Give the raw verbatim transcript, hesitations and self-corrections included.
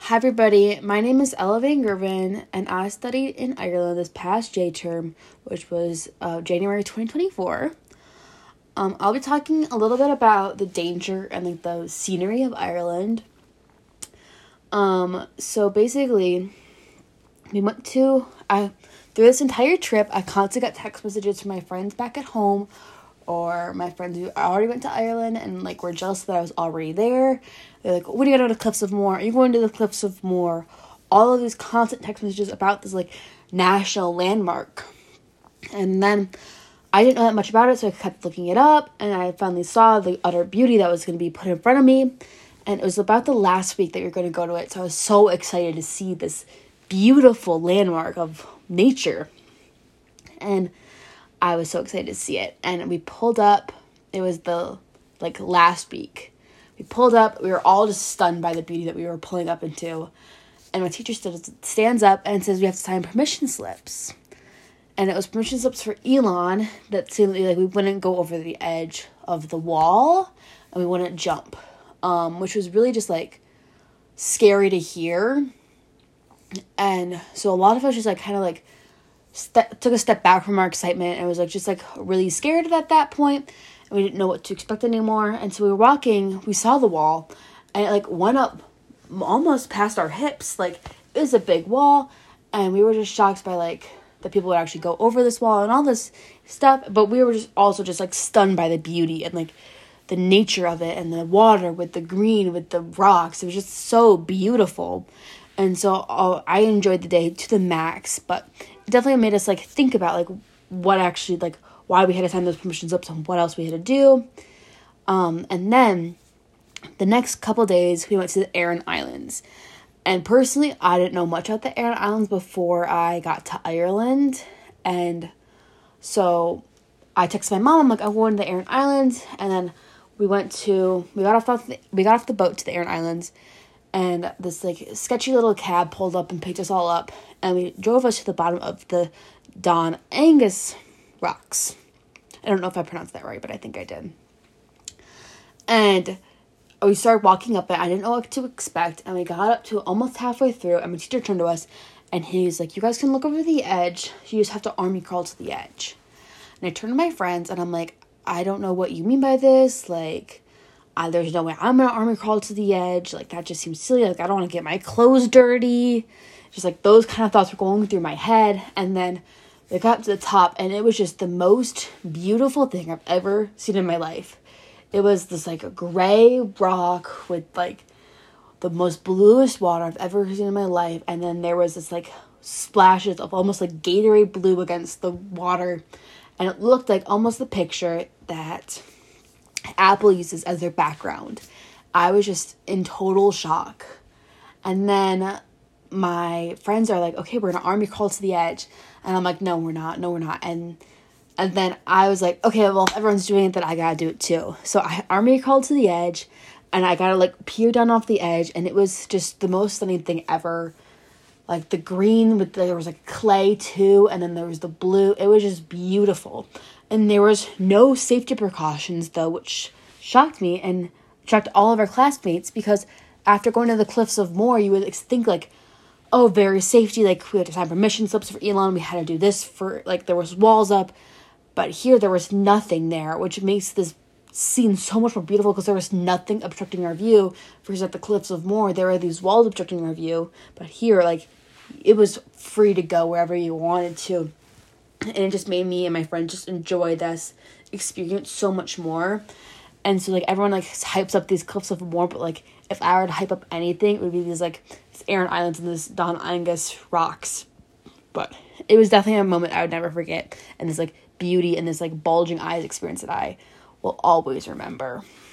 Hi everybody, my name is Ella Van Gerven, and I studied in Ireland this past J term, which was uh, January twenty twenty-four. Um, I'll be talking a little bit about the danger and like the scenery of Ireland. Um, so basically, we went to, I, through this entire trip, I constantly got text messages from my friends back at home, or my friends who already went to Ireland and like were jealous that I was already there. They're like, "When are you going to the Cliffs of Moher? Are you going to the Cliffs of Moher?" All of these constant text messages about this like national landmark. And then I didn't know that much about it, so I kept looking it up, and I finally saw the utter beauty that was going to be put in front of me. And it was about the last week that you're going to go to it, so I was so excited to see this beautiful landmark of nature. And I was so excited to see it. And we pulled up. It was the, like, last week. We pulled up. We were all just stunned by the beauty that we were pulling up into. And my teacher stood, stands up and says we have to sign permission slips. And it was permission slips for Elon that seemed like we wouldn't go over the edge of the wall. And we wouldn't jump. Um, which was really just, like, scary to hear. And so a lot of us just, like, kind of, like, Ste- took a step back from our excitement and was like just like really scared at that point, and we didn't know what to expect anymore. And so we were walking, we saw the wall, and it like went up almost past our hips. Like, it was a big wall, and we were just shocked by like that people would actually go over this wall and all this stuff. But we were just also just like stunned by the beauty and like the nature of it, and the water with the green with the rocks. It was just so beautiful. And so oh, I enjoyed the day to the max, but it definitely made us like think about like what actually like why we had to sign those permission slips and what else we had to do. Um, and then the next couple days we went to the Aran Islands. And personally, I didn't know much about the Aran Islands before I got to Ireland. And so I texted my mom, I'm like, I'm going to the Aran Islands. And then we went to, we got off the, we got off the boat to the Aran Islands. And this, like, sketchy little cab pulled up and picked us all up. And we drove us to the bottom of the Don Angus rocks. I don't know if I pronounced that right, but I think I did. And we started walking up it. I didn't know what to expect. And we got up to almost halfway through. And my teacher turned to us. And he was like, you guys can look over the edge. You just have to army crawl to the edge. And I turned to my friends. And I'm like, I don't know what you mean by this. Like... Uh, there's no way I'm going to army crawl to the edge. Like, that just seems silly. Like, I don't want to get my clothes dirty. Just, like, those kind of thoughts were going through my head. And then we got to the top, and it was just the most beautiful thing I've ever seen in my life. It was this, like, a gray rock with, like, the most bluest water I've ever seen in my life. And then there was this, like, splashes of almost, like, Gatorade blue against the water. And it looked like almost the picture that Apple uses as their background. I was just in total shock. And then my friends are like, okay, we're gonna army crawl to the edge. And I'm like, no, we're not. No, we're not. And and then I was like, okay, well, if everyone's doing it, then I gotta do it too. So I army crawled to the edge, and I gotta like peer down off the edge, and it was just the most stunning thing ever. Like the green with the, there was like clay too, and then there was the blue. It was just beautiful. And there was no safety precautions, though, which shocked me and shocked all of our classmates, because after going to the Cliffs of Moher, you would think, like, oh, very safety, like, we had to sign permission slips for Elon, we had to do this for, like, there was walls up, but here there was nothing there, which makes this scene so much more beautiful, because there was nothing obstructing our view, because at the Cliffs of Moher, there were these walls obstructing our view, but here, like, it was free to go wherever you wanted to. And it just made me and my friends just enjoy this experience so much more. And so, like, everyone, like, hypes up these Cliffs of Moher, but, like, if I were to hype up anything, it would be these, like, these Aran Islands and this Don Angus rocks. But it was definitely a moment I would never forget. And this, like, beauty and this, like, bulging eyes experience that I will always remember.